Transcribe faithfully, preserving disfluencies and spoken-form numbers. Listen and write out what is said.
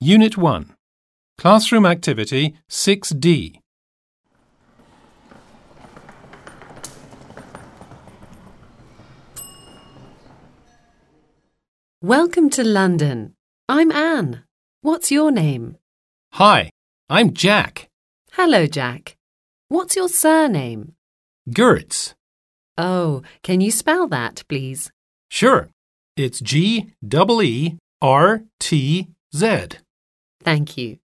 Unit one. Classroom Activity six D. Welcome to London. I'm Anne. What's your name? Hi, I'm Jack. Hello, Jack. What's your surname? Gertz. Oh, can you spell that, please? Sure. It's G E E R T Z. Thank you.